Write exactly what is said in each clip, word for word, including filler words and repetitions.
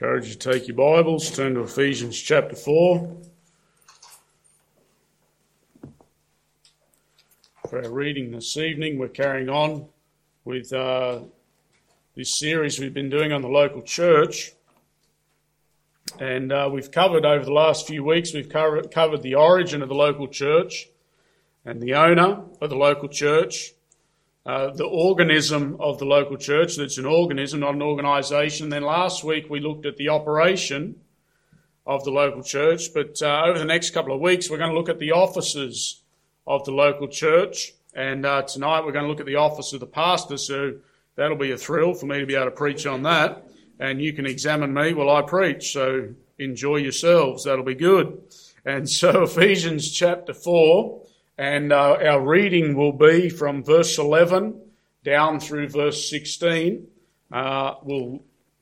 Encourage you to take your Bibles, turn to Ephesians chapter four. For our reading this evening, we're carrying on with uh, this series we've been doing on the local church. And uh, we've covered over the last few weeks, we've covered, covered the origin of the local church and the owner of the local church. Uh, the organism of the local church, that's an organism, not an organisation. Then last week we looked at the operation of the local church, but uh, over the next couple of weeks we're going to look at the offices of the local church, and uh, tonight we're going to look at the office of the pastor, so that'll be a thrill for me to be able to preach on that, and you can examine me while I preach, so enjoy yourselves, that'll be good. And so Ephesians chapter four, and uh, our reading will be from verse eleven down through verse sixteen. Uh, we'll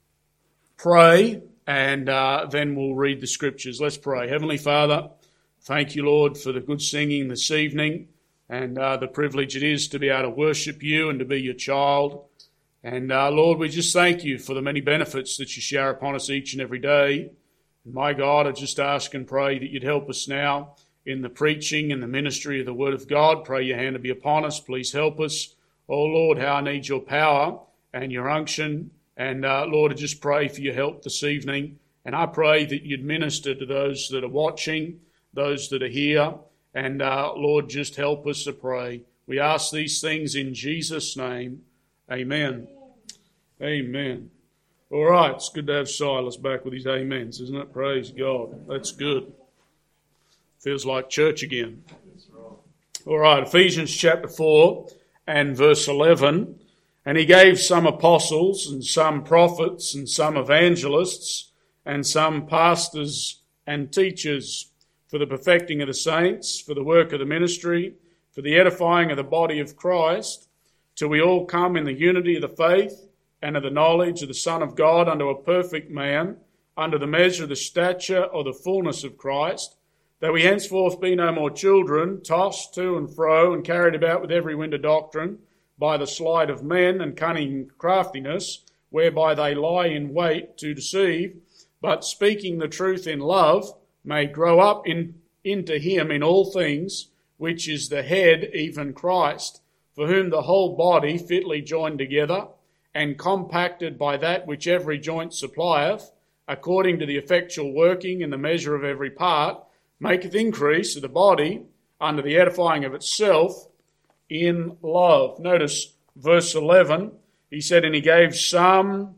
pray and uh, then we'll read the scriptures. Let's pray. Heavenly Father, thank you, Lord, for the good singing this evening and uh, the privilege it is to be able to worship you and to be your child. And uh, Lord, we just thank you for the many benefits that you shower upon us each and every day. And my God, I just ask and pray that you'd help us now in the preaching and the ministry of the Word of God. Pray your hand to be upon us. Please help us. Oh, Lord, how I need your power and your unction. And, uh, Lord, I just pray for your help this evening. And I pray that you'd minister to those that are watching, those that are here. And, uh, Lord, just help us to pray. We ask these things in Jesus' name. Amen. Amen. All right, it's good to have Silas back with his amens, isn't it? Praise God. That's good. Feels like church again. All right, Ephesians chapter four and verse eleven. And he gave some apostles and some prophets and some evangelists and some pastors and teachers for the perfecting of the saints, for the work of the ministry, for the edifying of the body of Christ, till we all come in the unity of the faith and of the knowledge of the Son of God unto a perfect man, under the measure of the stature of the fullness of Christ, that we henceforth be no more children, tossed to and fro and carried about with every wind of doctrine, by the sleight of men and cunning craftiness, whereby they lie in wait to deceive, but speaking the truth in love, may grow up in, into him in all things, which is the head, even Christ, for whom the whole body fitly joined together, and compacted by that which every joint supplieth, according to the effectual working in the measure of every part, maketh increase of the body unto the edifying of itself in love. Notice verse eleven, he said, and he gave some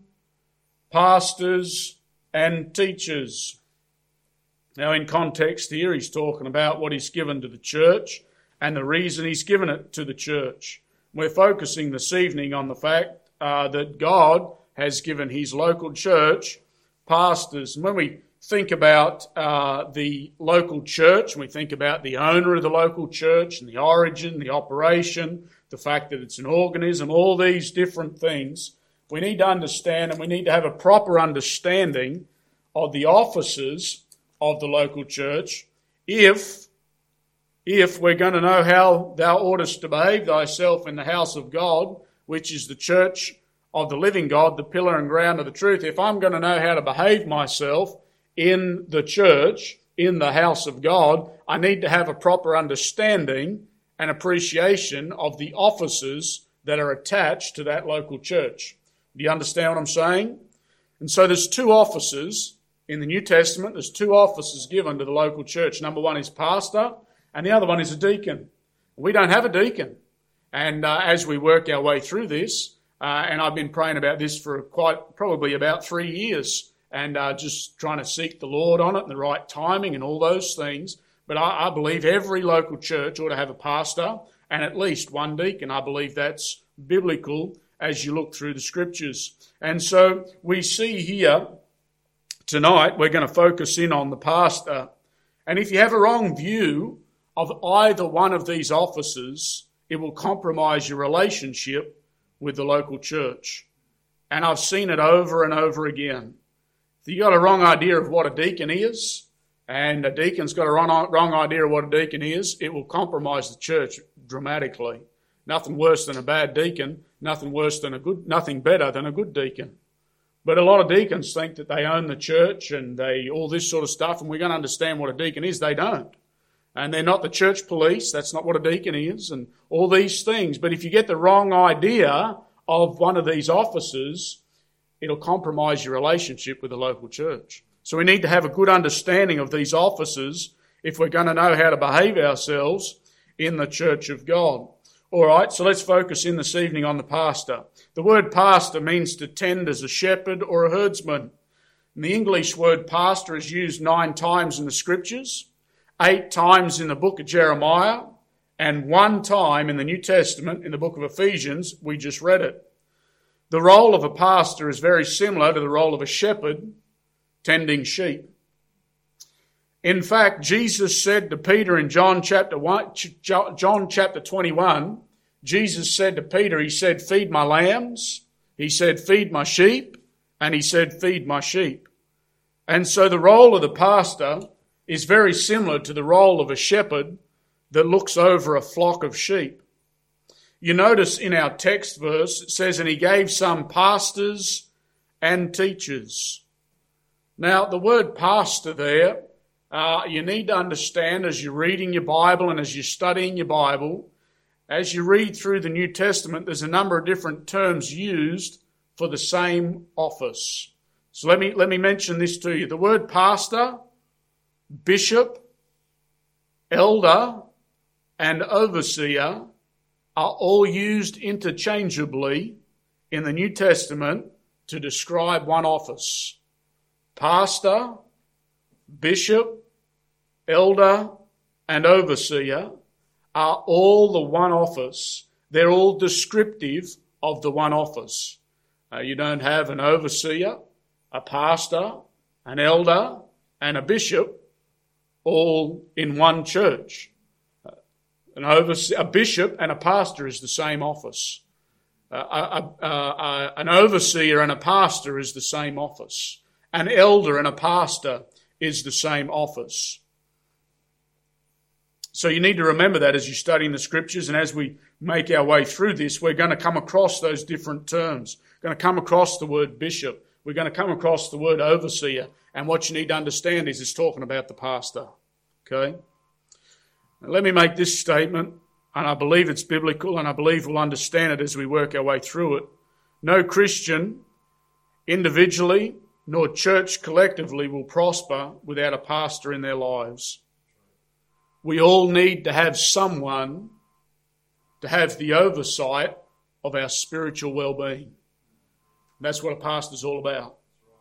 pastors and teachers. Now in context here, he's talking about what he's given to the church and the reason he's given it to the church. We're focusing this evening on the fact uh, that God has given his local church pastors. And when we think about uh, the local church, and we think about the owner of the local church and the origin, the operation, the fact that it's an organism, all these different things, we need to understand and we need to have a proper understanding of the offices of the local church if, if we're going to know how thou oughtest to behave thyself in the house of God, which is the church of the living God, the pillar and ground of the truth. If I'm going to know how to behave myself in the church, in the house of God, I need to have a proper understanding and appreciation of the offices that are attached to that local church. Do you understand what I'm saying? And so there's two offices in the New Testament. There's two offices given to the local church. Number one is pastor, and the other one is a deacon. We don't have a deacon. And uh, as we work our way through this, uh, and I've been praying about this for quite probably about three years, and uh, just trying to seek the Lord on it and the right timing and all those things. But I, I believe every local church ought to have a pastor and at least one deacon. I believe that's biblical as you look through the scriptures. And so we see here tonight we're going to focus in on the pastor. And if you have a wrong view of either one of these offices, it will compromise your relationship with the local church. And I've seen it over and over again. If you've got a wrong idea of what a deacon is, and a deacon's got a wrong, wrong idea of what a deacon is, it will compromise the church dramatically. Nothing worse than a bad deacon, nothing worse than a good, nothing better than a good deacon. But a lot of deacons think that they own the church and they all this sort of stuff, and we're going to understand what a deacon is. They don't. And they're not the church police. That's not what a deacon is, and all these things. But if you get the wrong idea of one of these offices, it'll compromise your relationship with the local church. So we need to have a good understanding of these offices if we're going to know how to behave ourselves in the church of God. All right, so let's focus in this evening on the pastor. The word pastor means to tend as a shepherd or a herdsman. And the English word pastor is used nine times in the scriptures, eight times in the book of Jeremiah, and one time in the New Testament in the book of Ephesians. We just read it. The role of a pastor is very similar to the role of a shepherd tending sheep. In fact, Jesus said to Peter in John chapter one, John chapter twenty-one, Jesus said to Peter, he said, feed my lambs, he said, feed my sheep, and he said, feed my sheep. And so the role of the pastor is very similar to the role of a shepherd that looks over a flock of sheep. You notice in our text verse, it says, and he gave some pastors and teachers. Now, the word pastor there, Uh, you need to understand as you're reading your Bible and as you're studying your Bible, as you read through the New Testament, there's a number of different terms used for the same office. So let me, let me mention this to you. The word pastor, bishop, elder, and overseer are all used interchangeably in the New Testament to describe one office. Pastor, bishop, elder, and overseer are all the one office. They're all descriptive of the one office. Uh, you don't have an overseer, a pastor, an elder, and a bishop all in one church. Uh, an overseer, a bishop and a pastor is the same office. Uh, a, a, a, an overseer and a pastor is the same office. An elder and a pastor is the same office. So you need to remember that as you study in the scriptures, and as we make our way through this, we're going to come across those different terms. We're going to come across the word bishop. We're going to come across the word overseer. And what you need to understand is it's talking about the pastor. Okay? Now let me make this statement, and I believe it's biblical, and I believe we'll understand it as we work our way through it. No Christian, individually, nor church collectively will prosper without a pastor in their lives. We all need to have someone to have the oversight of our spiritual well-being. That's what a pastor's all about.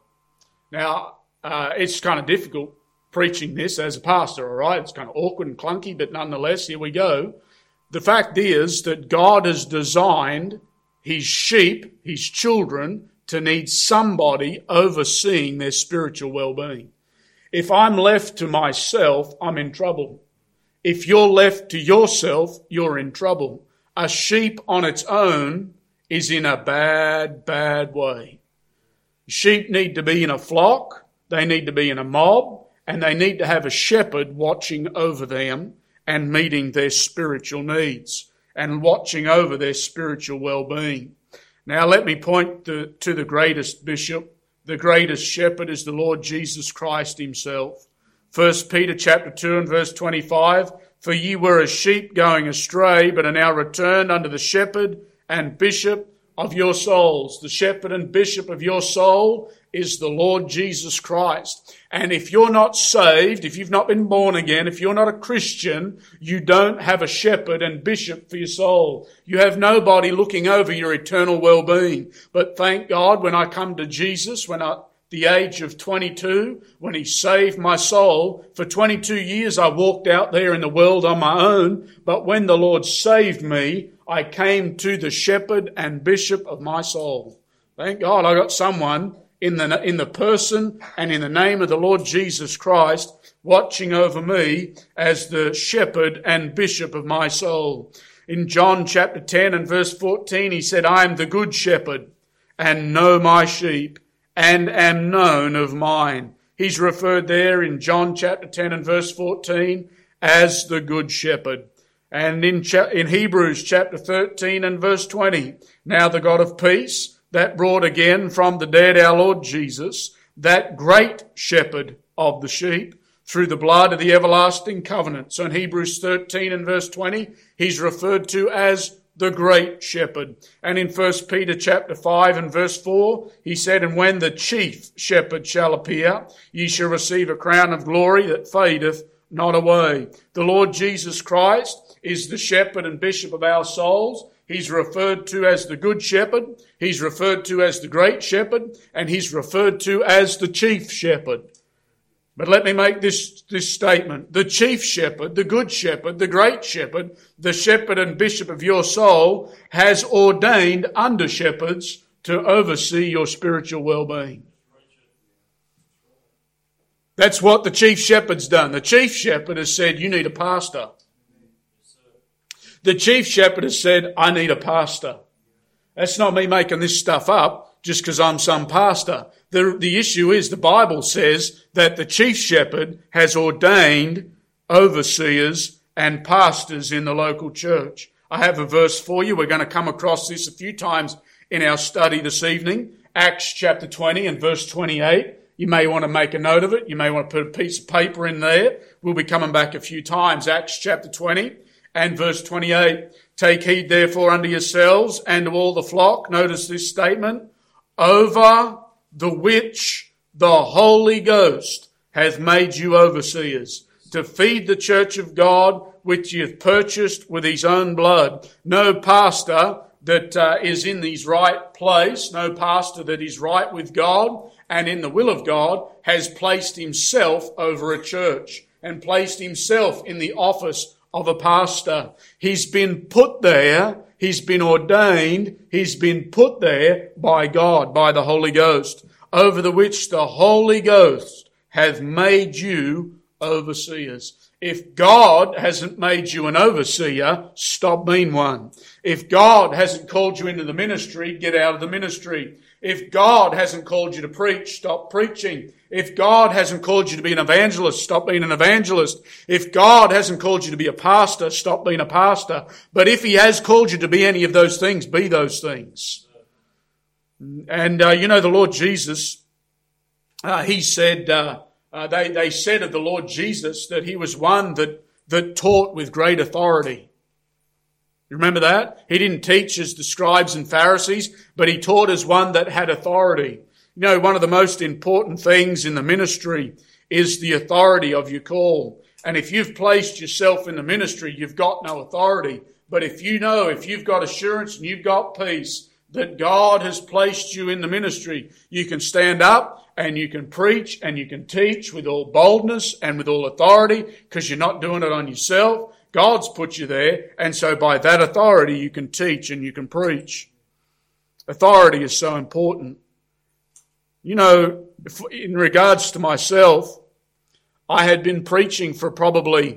Now, uh, it's kind of difficult preaching this as a pastor, all right? It's kind of awkward and clunky, but nonetheless, here we go. The fact is that God has designed his sheep, his children, to need somebody overseeing their spiritual well-being. If I'm left to myself, I'm in trouble. If you're left to yourself, you're in trouble. A sheep on its own is in a bad, bad way. Sheep need to be in a flock, they need to be in a mob, and they need to have a shepherd watching over them and meeting their spiritual needs and watching over their spiritual well-being. Now let me point to, to the greatest bishop. The greatest shepherd is the Lord Jesus Christ himself. First Peter chapter two and verse twenty-five, for ye were as sheep going astray, but are now returned unto the shepherd and bishop of your souls. The shepherd and bishop of your soul is the Lord Jesus Christ. And if you're not saved, if you've not been born again, if you're not a Christian, you don't have a shepherd and bishop for your soul. You have nobody looking over your eternal well-being. But thank God when I come to Jesus, when I the age of twenty-two, when he saved my soul. For twenty-two years I walked out there in the world on my own, but when the Lord saved me, I came to the shepherd and bishop of my soul. Thank God I got someone in the, in the person and in the name of the Lord Jesus Christ watching over me as the shepherd and bishop of my soul. In John chapter ten and verse fourteen, he said, I am the good shepherd and know my sheep, and am known of mine. He's referred there in John chapter ten and verse fourteen as the good shepherd. And in, cha- in Hebrews chapter thirteen and verse twenty, now the God of peace, that brought again from the dead our Lord Jesus, that great shepherd of the sheep, through the blood of the everlasting covenant. So in Hebrews thirteen and verse twenty, he's referred to as the great shepherd. And in First Peter chapter five and verse four, he said, and when the chief shepherd shall appear, ye shall receive a crown of glory that fadeth not away. The Lord Jesus Christ is the shepherd and bishop of our souls. He's referred to as the good shepherd. He's referred to as the great shepherd. And he's referred to as the chief shepherd. But let me make this, this statement. The chief shepherd, the good shepherd, the great shepherd, the shepherd and bishop of your soul has ordained under shepherds to oversee your spiritual well-being. That's what the chief shepherd's done. The chief shepherd has said, you need a pastor. The chief shepherd has said, I need a pastor. That's not me making this stuff up just because I'm some pastor. The, the issue is the Bible says that the chief shepherd has ordained overseers and pastors in the local church. I have a verse for you. We're going to come across this a few times in our study this evening. Acts chapter twenty and verse twenty-eight. You may want to make a note of it. You may want to put a piece of paper in there. We'll be coming back a few times. Acts chapter twenty and verse twenty-eight. Take heed therefore unto yourselves and to all the flock. Notice this statement. Over the which the Holy Ghost hath made you overseers, to feed the church of God, which he hath purchased with his own blood. No pastor that uh, is in his right place, no pastor that is right with God and in the will of God, has placed himself over a church and placed himself in the office of a pastor. He's been put there. He's been ordained. He's been put there by God, by the Holy Ghost, over the which the Holy Ghost hath made you overseers. If God hasn't made you an overseer, stop being one. If God hasn't called you into the ministry, get out of the ministry. If God hasn't called you to preach, stop preaching. If God hasn't called you to be an evangelist, stop being an evangelist. If God hasn't called you to be a pastor, stop being a pastor. But if he has called you to be any of those things, be those things. And, uh, you know, the Lord Jesus, uh, he said, uh, uh, they, they said of the Lord Jesus that he was one that, that taught with great authority. You remember that? He didn't teach as the scribes and Pharisees, but he taught as one that had authority. You know, one of the most important things in the ministry is the authority of your call. And if you've placed yourself in the ministry, you've got no authority. But if you know, if you've got assurance and you've got peace that God has placed you in the ministry, you can stand up and you can preach and you can teach with all boldness and with all authority because you're not doing it on yourself. God's put you there, and so by that authority you can teach and you can preach. Authority is so important. You know, in regards to myself, I had been preaching for probably,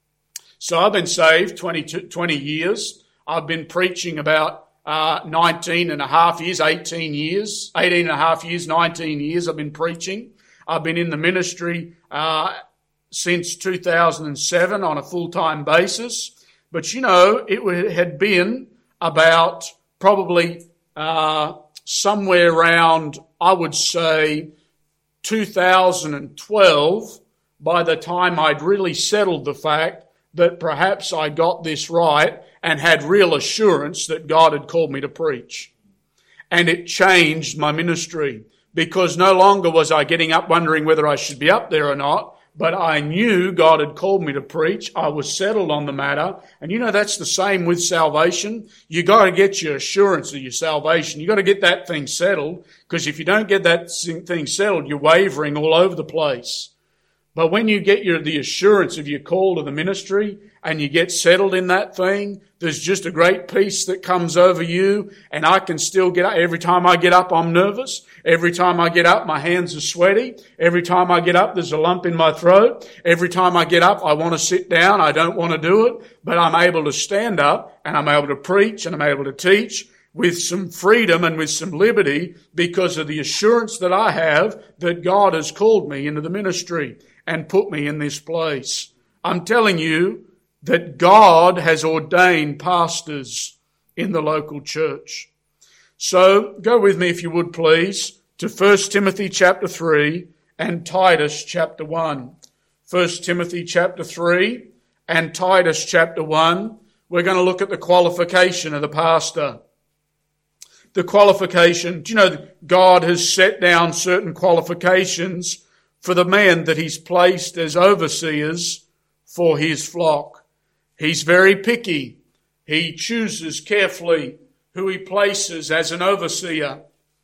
so I've been saved twenty, twenty years. I've been preaching about uh, nineteen and a half years, eighteen years, eighteen and a half years, nineteen years I've been preaching. I've been in the ministry uh since two thousand seven on a full-time basis. But, you know, it had been about probably uh somewhere around, I would say, two thousand twelve, by the time I'd really settled the fact that perhaps I got this right and had real assurance that God had called me to preach. And it changed my ministry because no longer was I getting up wondering whether I should be up there or not. But I knew God had called me to preach. I was settled on the matter. And you know, that's the same with salvation. You got to get your assurance of your salvation. You got to get that thing settled, because if you don't get that thing settled, you're wavering all over the place. But when you get your, the assurance of your call to the ministry and you get settled in that thing, there's just a great peace that comes over you. And I can still get up. Every time I get up, I'm nervous. Every time I get up, my hands are sweaty. Every time I get up, there's a lump in my throat. Every time I get up, I want to sit down. I don't want to do it. But I'm able to stand up and I'm able to preach and I'm able to teach with some freedom and with some liberty because of the assurance that I have that God has called me into the ministry and put me in this place. I'm telling you that God has ordained pastors in the local church. So go with me, if you would please, to First Timothy chapter three and Titus chapter one. First Timothy chapter three and Titus chapter one. We're going to look at the qualification of the pastor. The qualification, do you know that God has set down certain qualifications for the men that he's placed as overseers for his flock? He's very picky. He chooses carefully who he places as an overseer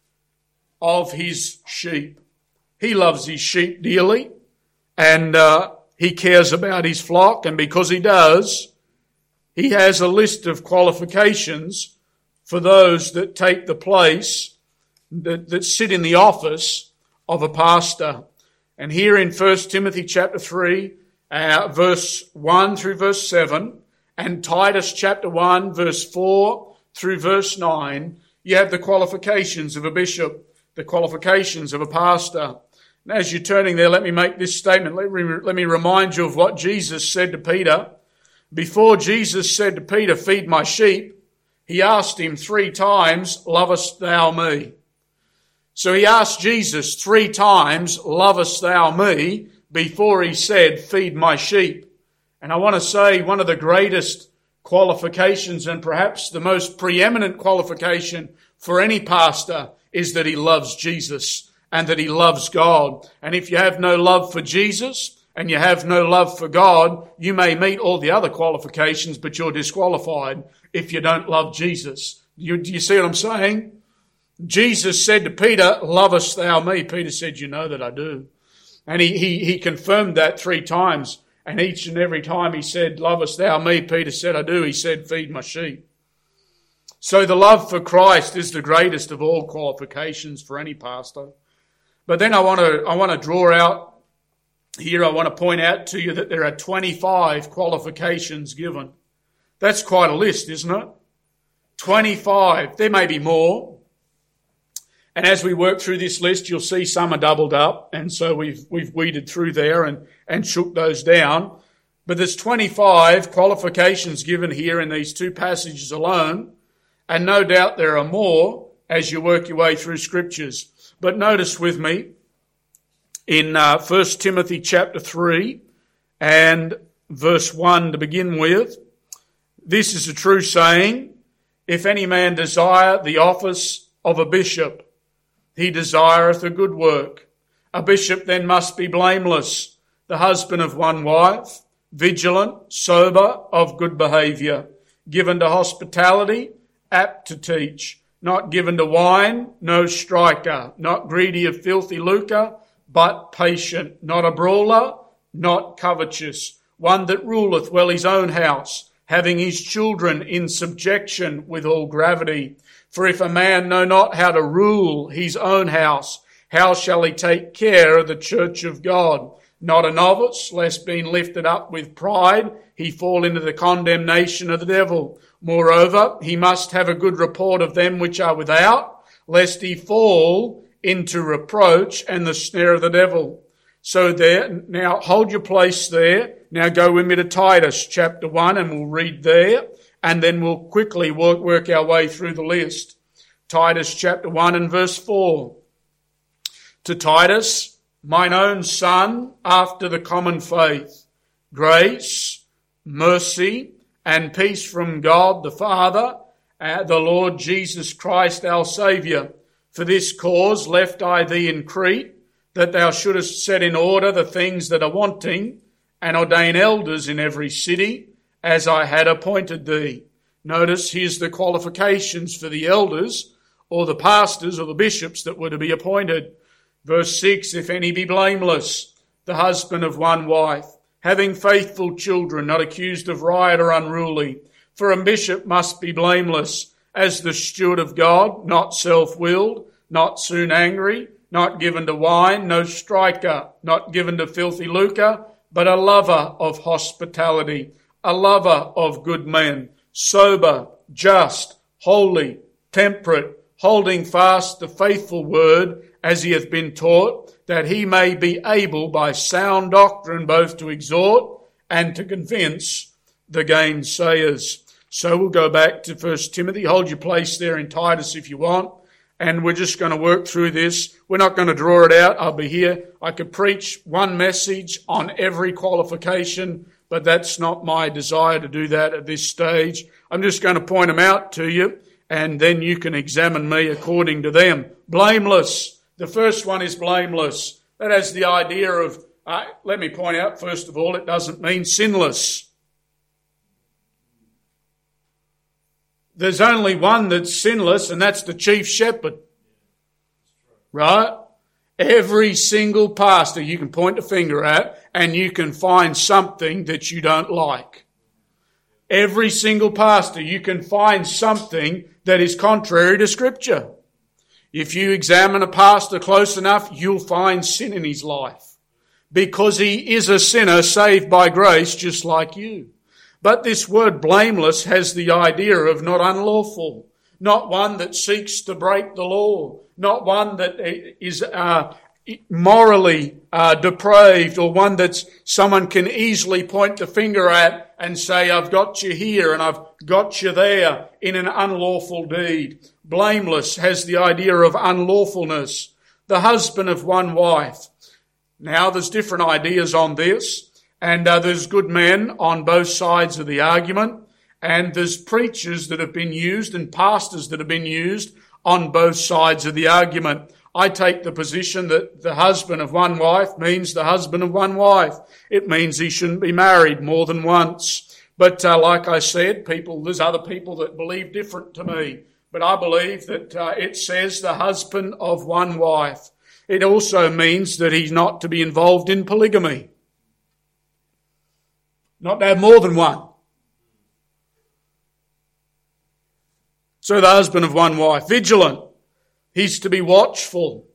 of his sheep. He loves his sheep dearly, and uh, he cares about his flock, and because he does, he has a list of qualifications for those that take the place, that, that sit in the office of a pastor. And here in First Timothy chapter three, uh, verse one through verse seven, and Titus chapter one, verse four through verse nine, you have the qualifications of a bishop, the qualifications of a pastor. And as you're turning there, let me make this statement. Let me, let me remind you of what Jesus said to Peter. Before Jesus said to Peter, "Feed my sheep," he asked him three times, "Lovest thou me?" So he asked Jesus three times, "Lovest thou me?" before he said, "Feed my sheep." And I want to say one of the greatest qualifications, and perhaps the most preeminent qualification for any pastor, is that he loves Jesus and that he loves God. And if you have no love for Jesus and you have no love for God, you may meet all the other qualifications, but you're disqualified if you don't love Jesus. You, do you see what I'm saying? Jesus said to Peter, "Lovest thou me?" Peter said, "You know that I do." And he, he, he confirmed that three times. And each and every time he said, "Lovest thou me?" Peter said, "I do." He said, "Feed my sheep." So the love for Christ is the greatest of all qualifications for any pastor. But then I want to, I want to draw out here, I want to point out to you that there are twenty-five qualifications given. That's quite a list, isn't it? twenty-five. There may be more. And as we work through this list, you'll see some are doubled up. And so we've, we've weeded through there and, and shook those down. But there's twenty-five qualifications given here in these two passages alone. And no doubt there are more as you work your way through scriptures. But notice with me in uh, First Timothy chapter three and verse one to begin with. This is a true saying: "If any man desire the office of a bishop, he desireth a good work. A bishop then must be blameless, the husband of one wife, vigilant, sober, of good behaviour, given to hospitality, apt to teach, not given to wine, no striker, not greedy of filthy lucre, but patient, not a brawler, not covetous, one that ruleth well his own house, having his children in subjection with all gravity. For if a man know not how to rule his own house, how shall he take care of the church of God? Not a novice, lest being lifted up with pride, he fall into the condemnation of the devil. Moreover, he must have a good report of them which are without, lest he fall into reproach and the snare of the devil. So there, now hold your place there. Now go with me to Titus chapter one and we'll read there, and then we'll quickly work, work our way through the list. Titus chapter one and verse four. To Titus, mine own son, after the common faith, grace, mercy, and peace from God the Father, and the Lord Jesus Christ our Saviour. For this cause left I thee in Crete, that thou shouldest set in order the things that are wanting, and ordain elders in every city, as I had appointed thee. Notice here's the qualifications for the elders, or the pastors, or the bishops that were to be appointed. Verse six, if any be blameless, the husband of one wife, having faithful children, not accused of riot or unruly. For a bishop must be blameless, as the steward of God, not self-willed, not soon angry, not given to wine, no striker, not given to filthy lucre, but a lover of hospitality, a lover of good men, sober, just, holy, temperate, holding fast the faithful word as he hath been taught, that he may be able by sound doctrine both to exhort and to convince the gainsayers. So we'll go back to First Timothy. Hold your place there in Titus if you want. And we're just going to work through this. We're not going to draw it out. I'll be here. I could preach one message on every qualification, but that's not my desire to do that at this stage. I'm just going to point them out to you, and then you can examine me according to them. Blameless. The first one is blameless. That has the idea of, uh, let me point out, first of all, it doesn't mean sinless. There's only one that's sinless, and that's the chief shepherd. Right? Every single pastor you can point a finger at, and you can find something that you don't like. Every single pastor you can find something that is contrary to Scripture. If you examine a pastor close enough, you'll find sin in his life. Because he is a sinner saved by grace just like you. But this word blameless has the idea of not unlawful, not one that seeks to break the law, not one that is uh, morally uh, depraved, or one that someone can easily point the finger at and say, I've got you here and I've got you there in an unlawful deed. Blameless has the idea of unlawfulness. The husband of one wife. Now there's different ideas on this. And uh, there's good men on both sides of the argument, and there's preachers that have been used and pastors that have been used on both sides of the argument. I take the position that the husband of one wife means the husband of one wife. It means he shouldn't be married more than once. But uh, like I said, people, there's other people that believe different to me. But I believe that uh, it says the husband of one wife. It also means that he's not to be involved in polygamy. Not to have more than one. So the husband of one wife, vigilant. He's to be watchful.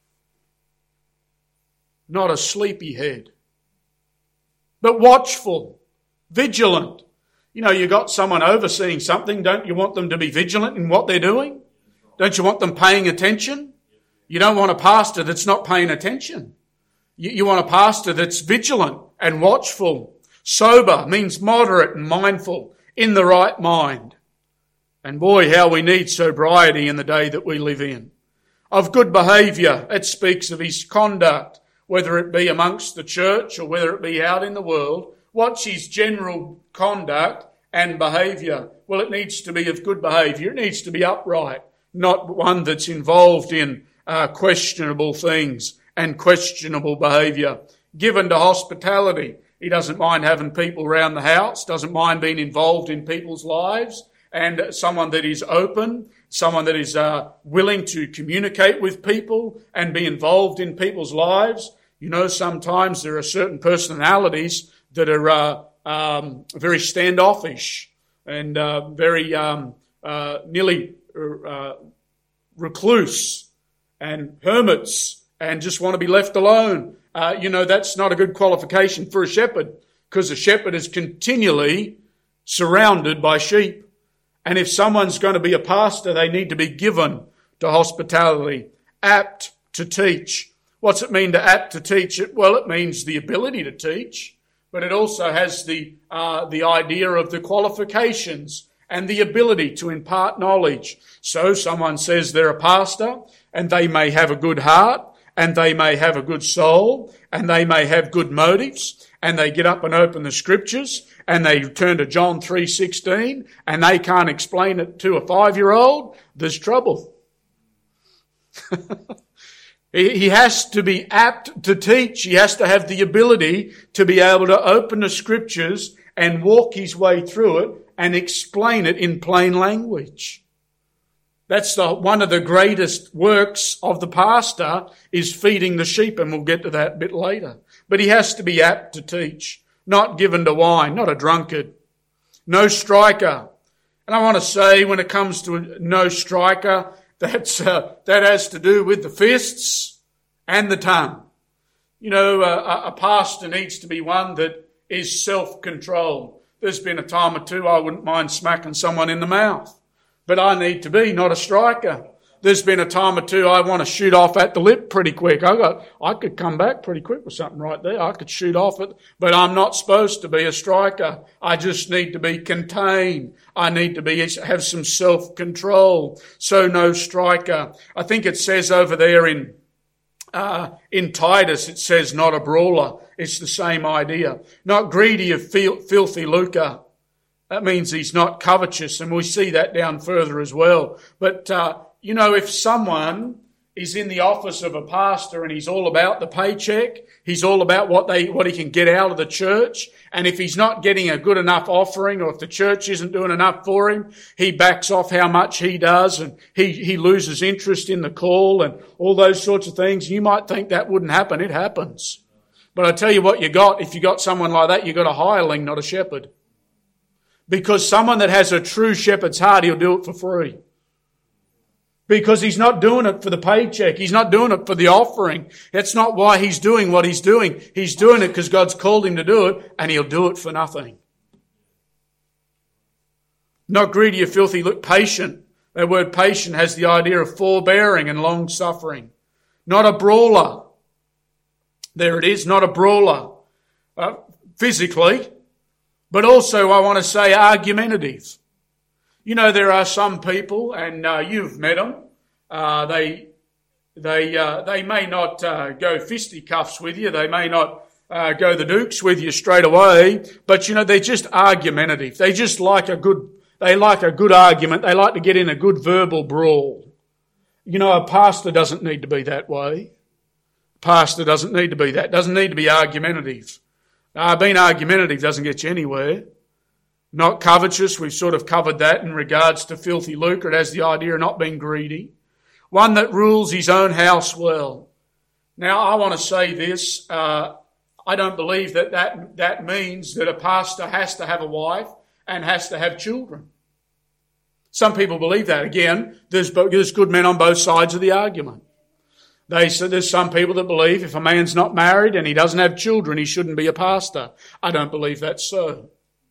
Not a sleepyhead. But watchful. Vigilant. You know, you got someone overseeing something. Don't you want them to be vigilant in what they're doing? Don't you want them paying attention? You don't want a pastor that's not paying attention. You, you want a pastor that's vigilant and watchful. Sober means moderate and mindful, in the right mind. And boy, how we need sobriety in the day that we live in. Of good behaviour, it speaks of his conduct, whether it be amongst the church or whether it be out in the world. What's his general conduct and behaviour? Well, it needs to be of good behaviour. It needs to be upright, not one that's involved in uh, questionable things and questionable behaviour. Given to hospitality. He doesn't mind having people around the house, doesn't mind being involved in people's lives, and someone that is open, someone that is uh, willing to communicate with people and be involved in people's lives. You know, sometimes there are certain personalities that are uh, um, very standoffish and uh, very um, uh, nearly uh, recluse and hermits and just want to be left alone. Uh, you know, that's not a good qualification for a shepherd, because a shepherd is continually surrounded by sheep. And if someone's going to be a pastor, they need to be given to hospitality, apt to teach. What's it mean to apt to teach it? Well, it means the ability to teach, but it also has the uh, the idea of the qualifications and the ability to impart knowledge. So someone says they're a pastor, and they may have a good heart, and they may have a good soul, and they may have good motives, and they get up and open the Scriptures, and they turn to John three sixteen, and they can't explain it to a five-year-old, there's trouble. He has to be apt to teach. He has to have the ability to be able to open the Scriptures and walk his way through it and explain it in plain language. That's the, one of the greatest works of the pastor is feeding the sheep, and we'll get to that a bit later. But he has to be apt to teach, not given to wine, not a drunkard, no striker. And I want to say, when it comes to no striker, that's uh, that has to do with the fists and the tongue. You know, uh, a pastor needs to be one that is self-controlled. There's been a time or two I wouldn't mind smacking someone in the mouth. But I need to be not a striker. there's been a time or two I want to shoot off at the lip pretty quick. I got, I could come back pretty quick with something right there. I could shoot off it, but I'm not supposed to be a striker. I just need to be contained. I need to be, have some self-control. So no striker. I think it says over there in, uh, in Titus, it says not a brawler. It's the same idea. Not greedy of fil- filthy lucre. That means he's not covetous, and we see that down further as well. But, uh, you know, if someone is in the office of a pastor and he's all about the paycheck, he's all about what they, what he can get out of the church, and if he's not getting a good enough offering, or if the church isn't doing enough for him, he backs off how much he does, and he, he loses interest in the call and all those sorts of things. You might think that wouldn't happen. It happens. But I tell you what you got, if you got someone like that, you got a hireling, not a shepherd. Because someone that has a true shepherd's heart, he'll do it for free. Because he's not doing it for the paycheck. He's not doing it for the offering. That's not why he's doing what he's doing. He's doing it because God's called him to do it, and he'll do it for nothing. Not greedy or filthy, look, patient. That word patient has the idea of forbearing and long suffering. Not a brawler. There it is, not a brawler. Uh, physically. But also, I want to say argumentative. You know, there are some people, and uh, you've met them. Uh, they, they, uh, they may not uh, go fisticuffs with you. They may not uh, go the dukes with you straight away. But you know, they're just argumentative. They just like a good. They like a good argument. They like to get in a good verbal brawl. You know, a pastor doesn't need to be that way. A pastor doesn't need to be that. Doesn't need to be argumentative. Uh, being argumentative doesn't get you anywhere. Not covetous, we've sort of covered that in regards to filthy lucre. It has the idea of not being greedy. One that rules his own house well. Now, I want to say this. Uh, I don't believe that, that that means that a pastor has to have a wife and has to have children. Some people believe that. Again, there's, there's good men on both sides of the argument. They say there's some people that believe if a man's not married and he doesn't have children, he shouldn't be a pastor. I don't believe that's so.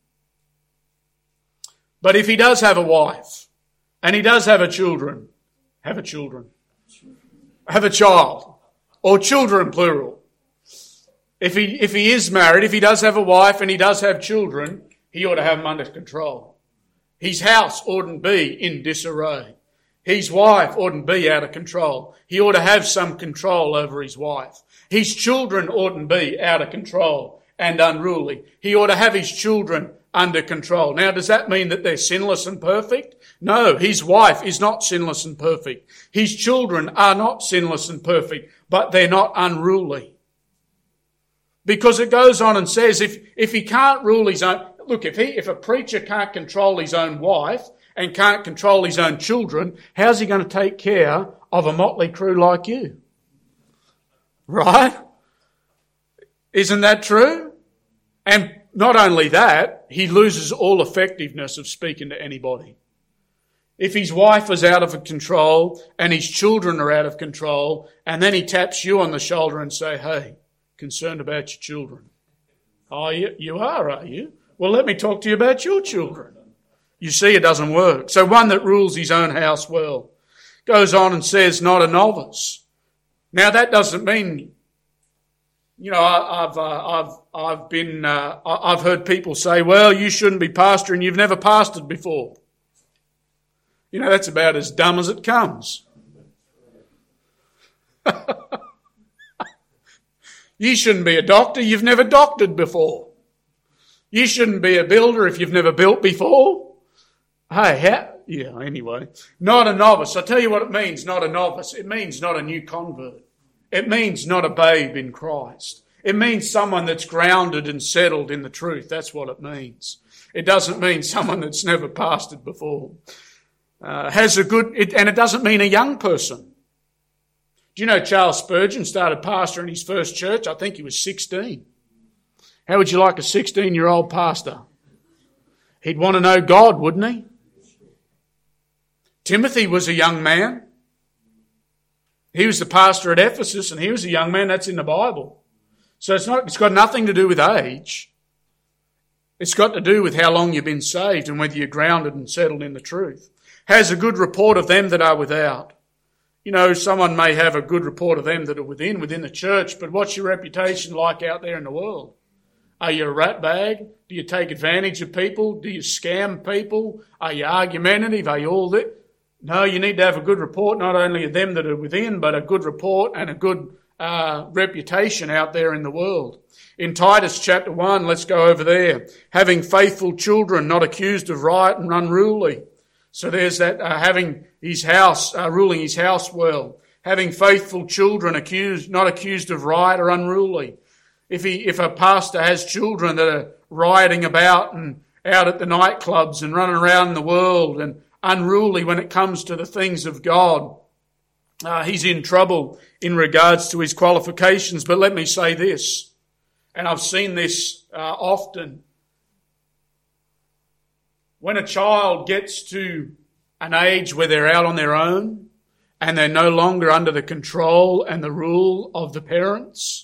But if he does have a wife and he does have a children, have a children, have a child, or children plural. If he, if he is married, if he does have a wife and he does have children, he ought to have them under control. His house oughtn't be in disarray. His wife oughtn't be out of control. He ought to have some control over his wife. His children oughtn't be out of control and unruly. He ought to have his children under control. Now, does that mean that they're sinless and perfect? No, his wife is not sinless and perfect. His children are not sinless and perfect, but they're not unruly. Because it goes on and says if, if he can't rule his own, look, if he, if a preacher can't control his own wife and can't control his own children, how's he going to take care of a motley crew like you? Right? Isn't that true? And not only that, he loses all effectiveness of speaking to anybody. If his wife is out of control and his children are out of control, and then he taps you on the shoulder and say, hey, concerned about your children. Oh, you, you are, are you? Well, let me talk to you about your children. You see, it doesn't work. So one that rules his own house well. Goes on and says, not a novice. Now that doesn't mean, you know, I, I've, uh, I've, I've been, uh, I've heard people say, well, you shouldn't be pastoring, you've never pastored before. You know, that's about as dumb as it comes. You shouldn't be a doctor, you've never doctored before. You shouldn't be a builder if you've never built before. Hey, how? Yeah, anyway. Not a novice. I'll tell you what it means, not a novice. It means not a new convert. It means not a babe in Christ. It means someone that's grounded and settled in the truth. That's what it means. It doesn't mean someone that's never pastored before. Uh, has a good, it, and it doesn't mean a young person. Do you know Charles Spurgeon started pastoring his first church? I think he was sixteen. How would you like a sixteen-year-old pastor? He'd want to know God, wouldn't he? Timothy was a young man. He was the pastor at Ephesus, and he was a young man. That's in the Bible. So it's not, it's got nothing to do with age. It's got to do with how long you've been saved and whether you're grounded and settled in the truth. Has a good report of them that are without. You know, someone may have a good report of them that are within, within the church, but what's your reputation like out there in the world? Are you a rat bag? Do you take advantage of people? Do you scam people? Are you argumentative? Are you all that? No, you need to have a good report, not only of them that are within, but a good report and a good uh, reputation out there in the world. In Titus chapter one, let's go over there. Having faithful children, not accused of right and unruly. So there's that, uh, having his house, uh, ruling his house well. Having faithful children, accused, not accused of right or unruly. If he, if a pastor has children that are rioting about and out at the nightclubs and running around the world and unruly when it comes to the things of God, uh, he's in trouble in regards to his qualifications. But let me say this, and I've seen this uh, often. When a child gets to an age where they're out on their own and they're no longer under the control and the rule of the parents,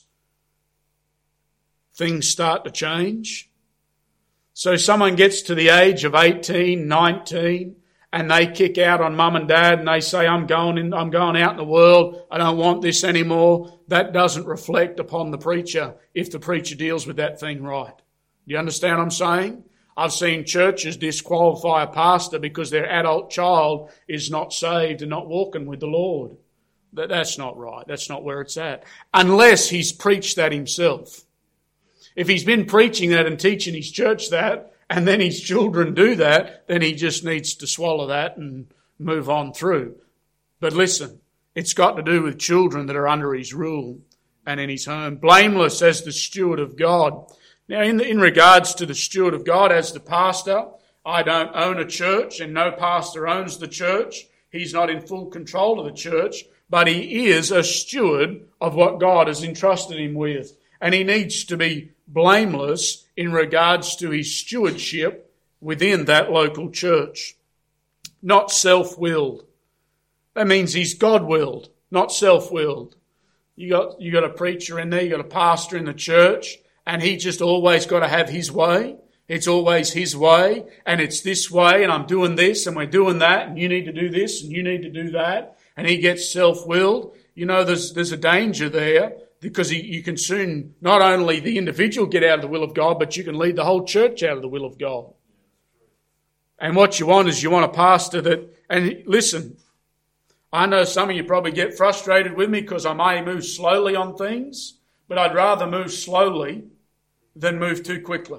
things start to change. So someone gets to the age of eighteen, nineteen, and they kick out on mum and dad and they say, I'm going in, I'm going out in the world. I don't want this anymore. That doesn't reflect upon the preacher if the preacher deals with that thing right. Do you understand what I'm saying? I've seen churches disqualify a pastor because their adult child is not saved and not walking with the Lord. That, that's not right. That's not where it's at. Unless he's preached that himself. If he's been preaching that and teaching his church that, and then his children do that, then he just needs to swallow that and move on through. But listen, it's got to do with children that are under his rule and in his home. Blameless as the steward of God. Now, in, the, in regards to the steward of God, as the pastor, I don't own a church and no pastor owns the church. He's not in full control of the church, but he is a steward of what God has entrusted him with. And he needs to be blameless in regards to his stewardship within that local church. Not self-willed. That means he's God-willed, not self-willed. You got, you got a preacher in there, you got a pastor in the church, and he just always got to have his way. It's always his way, and it's this way, and I'm doing this, and we're doing that, and you need to do this, and you need to do that. And he gets self-willed. You know, there's there's a danger there, because he, you can soon, not only the individual get out of the will of God, but you can lead the whole church out of the will of God. And what you want is you want a pastor that, and listen, I know some of you probably get frustrated with me because I may move slowly on things, but I'd rather move slowly than move too quickly.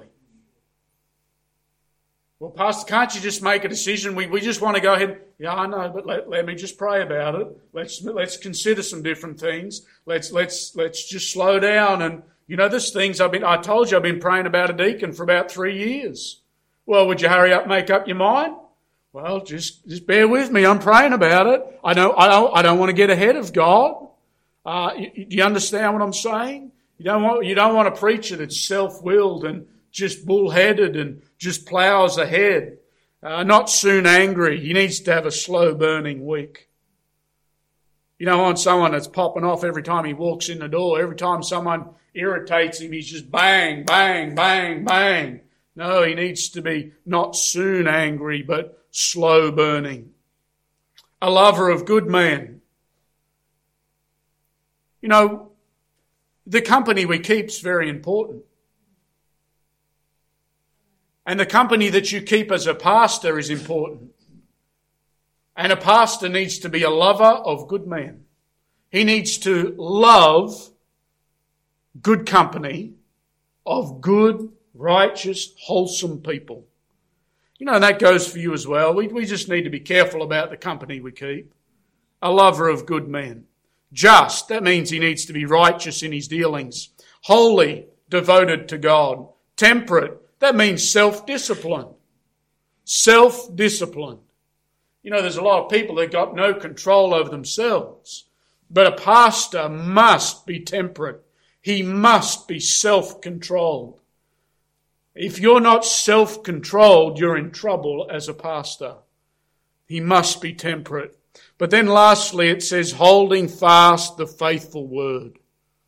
Well, Pastor, can't you just make a decision? We we just want to go ahead. Yeah, I know, but let, let me just pray about it. Let's let's consider some different things. Let's let's let's just slow down. And you know, there's things I've been. I told you I've been praying about a deacon for about three years. Well, would you hurry up, make up your mind? Well, just just bear with me. I'm praying about it. I don't I don't I don't want to get ahead of God. Uh, you, you understand what I'm saying? You don't want you don't want a preacher that's self-willed and just bullheaded and just plows ahead. Uh, not soon angry. He needs to have a slow burning wick. You don't want someone that's popping off every time he walks in the door. Every time someone irritates him, he's just bang, bang, bang, bang. No, he needs to be not soon angry, but slow burning. A lover of good men. You know, the company we keep is very important. And the company that you keep as a pastor is important. And a pastor needs to be a lover of good men. He needs to love good company of good, righteous, wholesome people. You know, that goes for you as well. We, we just need to be careful about the company we keep. A lover of good men. Just, that means he needs to be righteous in his dealings. Holy, devoted to God. Temperate, that means self-disciplined. Self-disciplined. You know, there's a lot of people that got no control over themselves. But a pastor must be temperate. He must be self-controlled. If you're not self-controlled, you're in trouble as a pastor. He must be temperate. But then lastly, it says, holding fast the faithful word.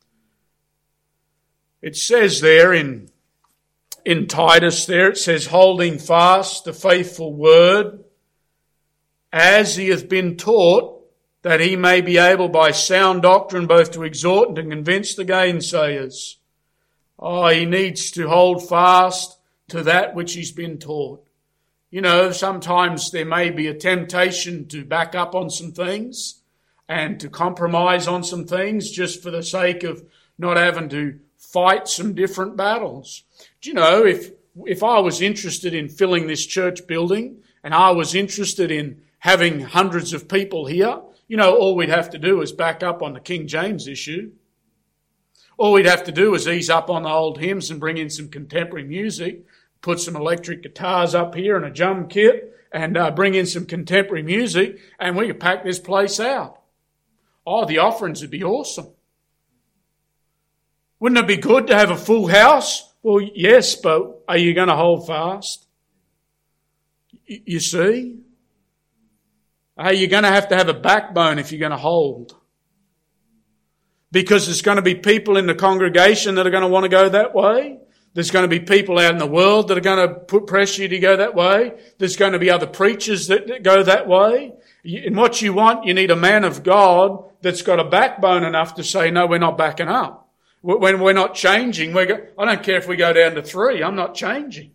It says there in In Titus there, it says, holding fast the faithful word, as he hath been taught, that he may be able by sound doctrine both to exhort and to convince the gainsayers. Oh, he needs to hold fast to that which he's been taught. You know, sometimes there may be a temptation to back up on some things and to compromise on some things just for the sake of not having to fight some different battles. Do you know, if if I was interested in filling this church building and I was interested in having hundreds of people here, you know, all we'd have to do is back up on the King James issue. All we'd have to do is ease up on the old hymns and bring in some contemporary music, put some electric guitars up here and a drum kit and uh, bring in some contemporary music, and we could pack this place out. Oh, the offerings would be awesome. Wouldn't it be good to have a full house? Well, yes, but are you going to hold fast? Y- you see? Are you going to have to have a backbone if you're going to hold? Because there's going to be people in the congregation that are going to want to go that way. There's going to be people out in the world that are going to put pressure to go that way. There's going to be other preachers that, that go that way. And what you want, you need a man of God that's got a backbone enough to say, no, we're not backing up. When we're not changing, we're go- I don't care if we go down to three, I'm not changing.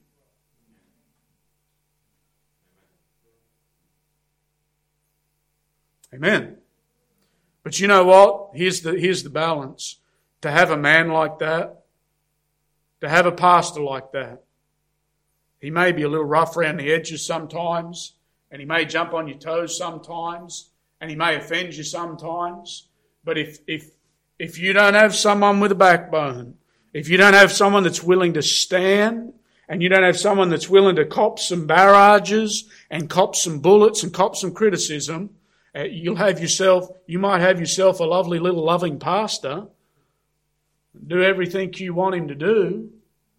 Amen. But you know what? Here's the, here's the balance. To have a man like that, to have a pastor like that, he may be a little rough around the edges sometimes, and he may jump on your toes sometimes, and he may offend you sometimes. But if, if, if you don't have someone with a backbone, if you don't have someone that's willing to stand, and you don't have someone that's willing to cop some barrages and cop some bullets and cop some criticism, uh, you'll have yourself, you might have yourself a lovely little loving pastor, do everything you want him to do.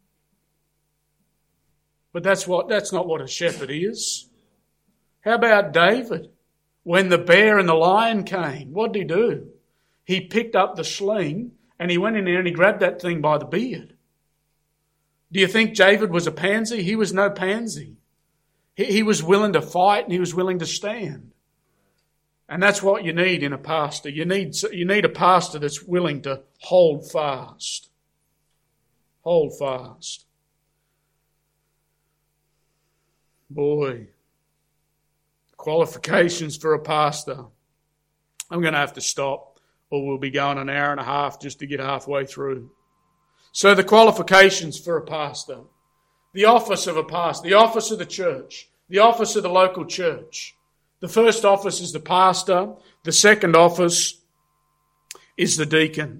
But that's what, that's not what a shepherd is. How about David? When the bear and the lion came, what did he do? He picked up the sling and he went in there and he grabbed that thing by the beard. Do you think David was a pansy? He was no pansy. He, he was willing to fight and he was willing to stand. And that's what you need in a pastor. You need, you need a pastor that's willing to hold fast. Hold fast. Boy, qualifications for a pastor. I'm going to have to stop, or we'll be going an hour and a half just to get halfway through. So the qualifications for a pastor. The office of a pastor, the office of the church, the office of the local church. The first office is the pastor. The second office is the deacon.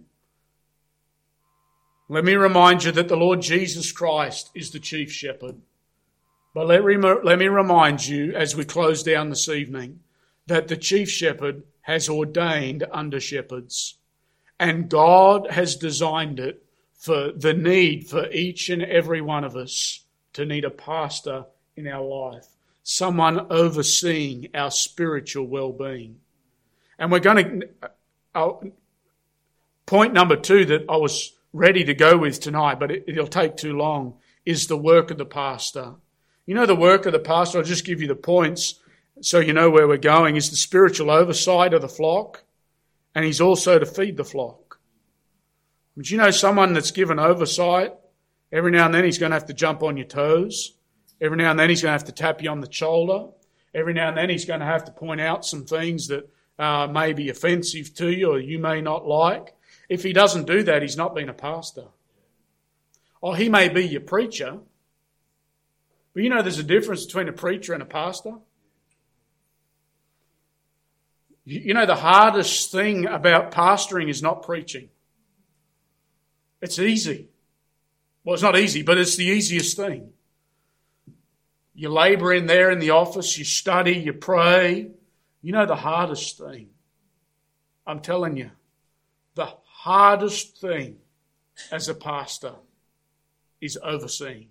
Let me remind you that the Lord Jesus Christ is the chief shepherd. But let, rem- let me remind you, as we close down this evening, that the chief shepherd has ordained under shepherds. And God has designed it for the need for each and every one of us to need a pastor in our life. Someone overseeing our spiritual well-being. And we're going to... Uh, point number two that I was ready to go with tonight, but it, it'll take too long, is the work of the pastor. You know, the work of the pastor, I'll just give you the points so you know where we're going, is the spiritual oversight of the flock, and he's also to feed the flock. But you know, someone that's given oversight, every now and then he's going to have to jump on your toes. Every now and then he's going to have to tap you on the shoulder. Every now and then he's going to have to point out some things that uh, may be offensive to you or you may not like. If he doesn't do that, he's not been a pastor. Or he may be your preacher. But you know there's a difference between a preacher and a pastor. You know the hardest thing about pastoring is not preaching. It's easy. Well, it's not easy, but it's the easiest thing. You labour in there in the office, you study, you pray. You know the hardest thing, I'm telling you, the hardest thing as a pastor is overseeing.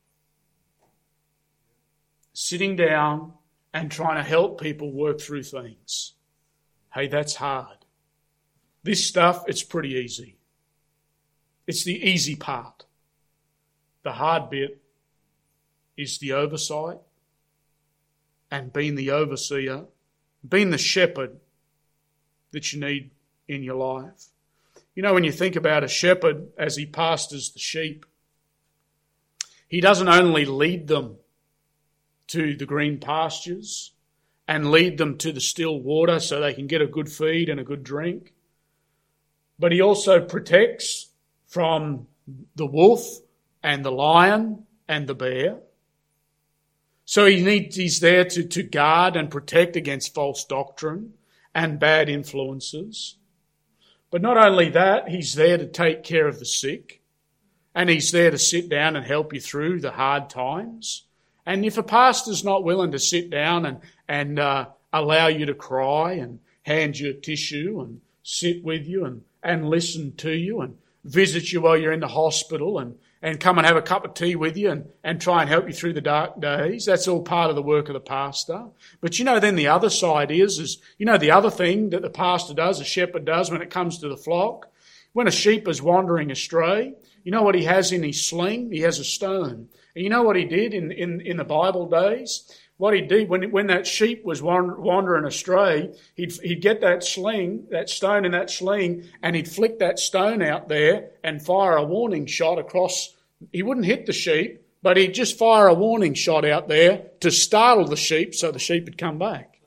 Sitting down and trying to help people work through things. Hey, that's hard. This stuff, it's pretty easy. It's the easy part. The hard bit is the oversight and being the overseer, being the shepherd that you need in your life. You know, when you think about a shepherd as he pastors the sheep, he doesn't only lead them to the green pastures and lead them to the still water so they can get a good feed and a good drink, but he also protects from the wolf and the lion and the bear. So he needs, he's there to, to guard and protect against false doctrine and bad influences. But not only that, he's there to take care of the sick, and he's there to sit down and help you through the hard times. And if a pastor's not willing to sit down and, and uh, allow you to cry and hand you a tissue and sit with you and, and listen to you and visit you while you're in the hospital and, and come and have a cup of tea with you and, and try and help you through the dark days, that's all part of the work of the pastor. But you know, then the other side is, is, you know, the other thing that the pastor does, a shepherd does when it comes to the flock, when a sheep is wandering astray, you know what he has in his sling? He has a stone. And you know what he did in, in, in the Bible days? What he did when when that sheep was wandering astray, he'd he'd get that sling, that stone in that sling, and he'd flick that stone out there and fire a warning shot across. He wouldn't hit the sheep, but he'd just fire a warning shot out there to startle the sheep so the sheep would come back.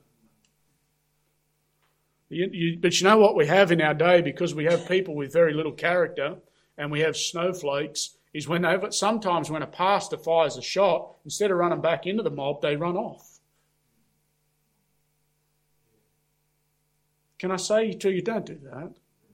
You, you, but you know what we have in our day, because we have people with very little character and we have snowflakes, is when they, sometimes when a pastor fires a shot, instead of running back into the mob, they run off. Can I say to you, don't do that.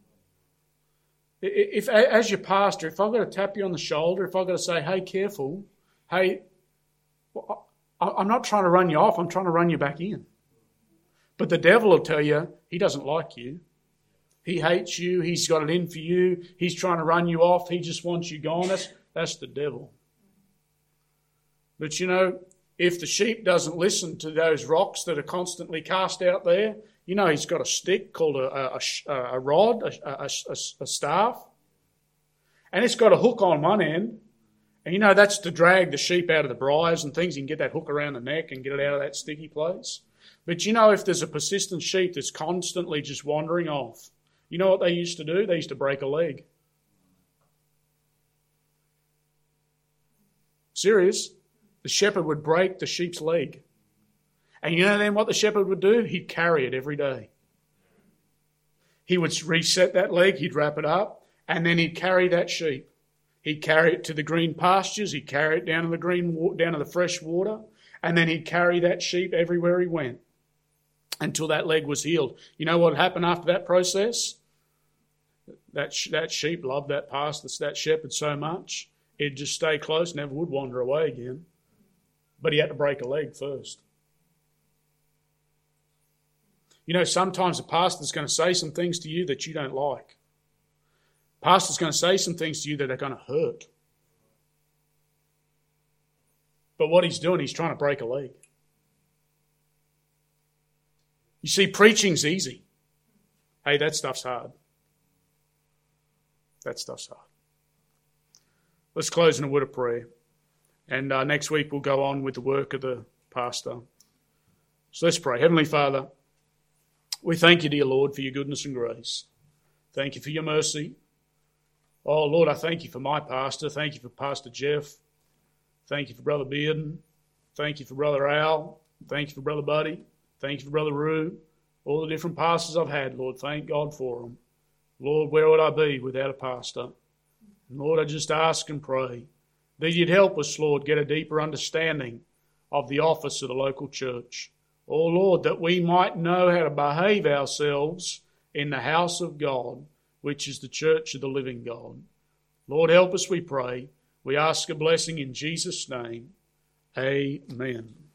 If, as your pastor, if I've got to tap you on the shoulder, if I've got to say, hey, careful, hey, I'm not trying to run you off, I'm trying to run you back in. But the devil will tell you he doesn't like you. He hates you. He's got it in for you. He's trying to run you off. He just wants you gone. That's, that's the devil. But you know, if the sheep doesn't listen to those rocks that are constantly cast out there, you know, he's got a stick called a, a, a, a rod, a, a, a, a staff, and it's got a hook on one end. And you know, that's to drag the sheep out of the briars and things. You can get that hook around the neck and get it out of that sticky place. But you know, if there's a persistent sheep that's constantly just wandering off, you know what they used to do? They used to break a leg. Serious. The shepherd would break the sheep's leg. And you know then what the shepherd would do? He'd carry it every day. He would reset that leg, he'd wrap it up, and then he'd carry that sheep. He'd carry it to the green pastures, he'd carry it down to the green, down to the fresh water, and then he'd carry that sheep everywhere he went until that leg was healed. You know what happened after that process? That that sheep loved that pastor, that shepherd so much, it'd just stay close, never would wander away again. But he had to break a leg first. You know, sometimes a pastor's going to say some things to you that you don't like. A pastor's going to say some things to you that are going to hurt. But what he's doing, he's trying to break a leg. You see, preaching's easy. Hey, that stuff's hard. That stuff's hard. Let's close in a word of prayer. And uh, next week we'll go on with the work of the pastor. So let's pray. Heavenly Father, we thank you, dear Lord, for your goodness and grace. Thank you for your mercy. Oh, Lord, I thank you for my pastor. Thank you for Pastor Jeff. Thank you for Brother Bearden. Thank you for Brother Al. Thank you for Brother Buddy. Thank you for Brother Rue. All the different pastors I've had, Lord, thank God for them. Lord, where would I be without a pastor? And Lord, I just ask and pray that you'd help us, Lord, get a deeper understanding of the office of the local church. Oh, Lord, that we might know how to behave ourselves in the house of God, which is the church of the living God. Lord, help us, we pray. We ask a blessing in Jesus' name. Amen.